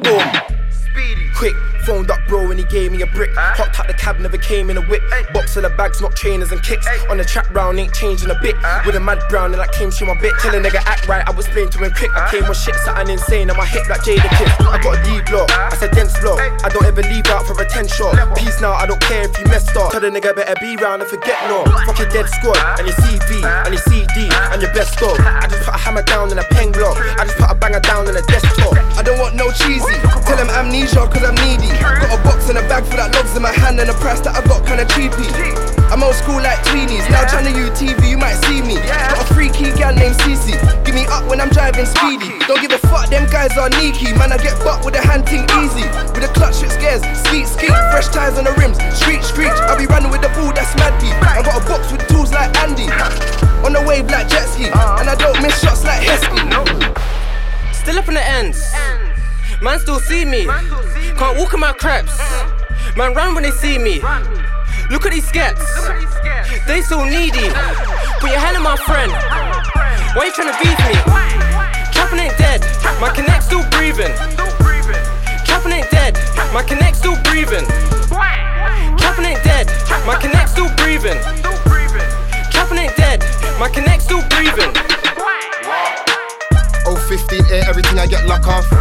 boom. Quick, phoned up bro and he gave me a brick. Hopped out the cab, never came in a whip. Box of the bags, not trainers and kicks. On the trap round, ain't changing a bit. With a mad brown and I came to my bit. Tell a nigga act right, I was playing to him quick. I came with shit, something insane on my hip like Jada Kiss. I got a D block, I said dense block. I don't ever leave out for a 10 shot. Peace now, I don't care if you messed up. Tell the nigga better be round and forget no. Fuck your dead squad, and your CV, and your CD, and your best dog. I just put a hammer down and a pen block. I just put a banger down on a desktop. I don't want no cheesy. Tell him amnesia cause I'm needy. Got a box and a bag for that logs in my hand and a price that I got kinda cheapy. I'm old school like tweenies. Now Channel U TV, you might see me. Got a freaky gal named Cece. Give me up when I'm driving speedy. Don't give a fuck, them guys are sneaky. Man, I get butt with a hand ting easy. With a clutch it scares, skeet skeet. Fresh tires on the rims, screech screech. I be running with the ball that's mad deep. I got a box with tools like Andy. On the wave like jet ski. And I don't miss shots like Heskey. Still up in the ends. Man still see me. Can't walk in my crepes. Man run when they see me. Look at these skets. They so needy. Put your hand on my friend. Why you tryna beef me? Trapping ain't dead. My connect still breathing. Trapping ain't dead. My connect still breathing. Trapping ain't dead. My connect still breathing. Trapping ain't dead. My connect still breathing. 015 air, everything I get luck off.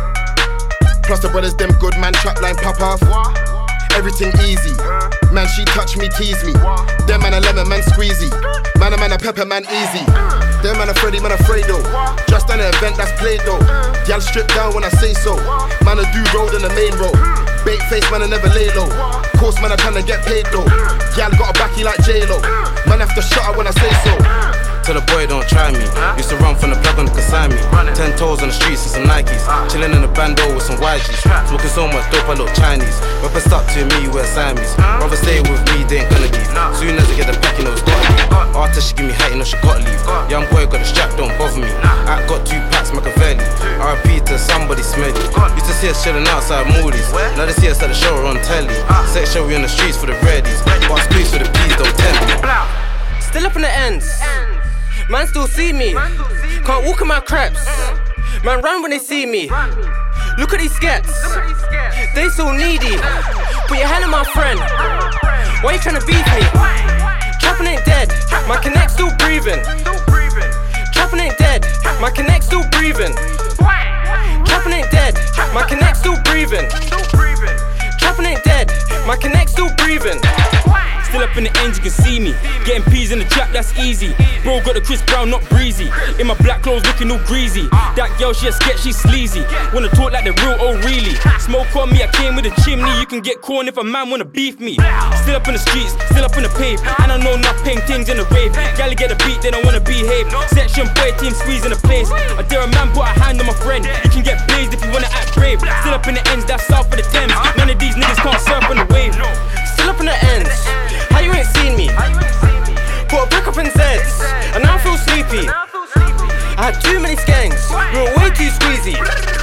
Plus the brothers, them good man, trap line pop off. Everything easy. Man, she touch me, tease me. Them man a lemon, man squeezy. Man a pepper, man easy. Them man a Freddy, man afraid though. Just an event that's played though. Y'all strip down when I say so. Man a do road on the main road. Bait face, man a never lay low. Course man a tryna get paid though. Y'all got a backy like J-Lo. Man have to shut up when I say so. Tell the boy don't try me. Used to run from the plug on the Kasami. 10 toes on the streets and some Nikes. Chillin' in the bando with some YGs. Smoking so much dope I look Chinese. Weapon stuck to me, wear Siamese. Rather stay with me, they ain't gonna leave. Soon as I get the pack, you know it's gotta leave. After she give me height, you know she gotta leave. Young boy got the strap, don't bother me. I got 2 packs, Machiavelli. RP to somebody smelly. Used to see us chillin' outside Moody's. Now they see us at the show on telly. Sex show we on the streets for the readies. But I squeeze for the peas, don't tempt me. Still up in the ends. Man still see me. Can't walk in my crepes. Man run when they see me. Look at these skets. They so needy. Put your hand on my friend. Why you tryna beef me? Trapping ain't dead. My connect still breathing. Trapping ain't dead. My connect still breathing. Trapping ain't dead. My connect still breathing. Trapping ain't dead. My connect still breathing. Still up in the ends, you can see me. Getting peas in the trap, that's easy. Bro got the Chris Brown, not breezy. In my black clothes, looking all greasy. That girl, she a sketch, she sleazy. Wanna talk like the real, oh really? Smoke on me, I came with a chimney. You can get corn if a man wanna beef me. Still up in the streets, still up in the pave. And I know not paying things in the rave. Gally get a beat, they don't wanna behave. Section boy, team squeezing the place. I dare a man put a hand on my friend. You can get blazed if you wanna act brave. Still up in the ends, that's south of the Thames. None of these niggas can't surf on the wave. Still up in the ends. How you ain't seen me? Put a brick up in Zeds, and now I feel sleepy. I had too many skanks, we were way too squeezy.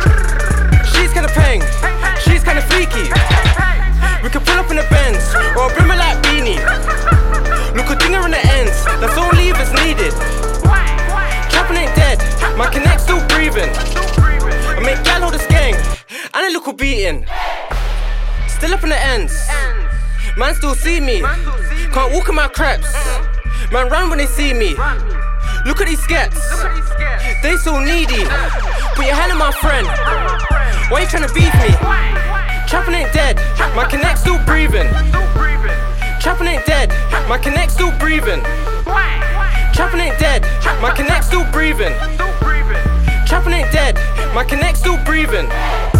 She's kinda peng, she's kinda freaky. We could pull up in the Benz, or a brimmer like beanie. Look a dinger in the ends, that's all levers needed. Trapping ain't dead, my connect still breathing. I make gal hold a skank, and a little beating. Still up in the ends. Man still see me. Can't walk in my crepes. Man run when they see me. Look at these skets. They so needy. Put your hand on my friend. Why you tryna beef me? Trapping ain't dead. My connect still breathing. Trapping ain't dead. My connect still breathing. Trapping ain't dead. My connect still breathing. Trapping ain't dead. My connect still breathing.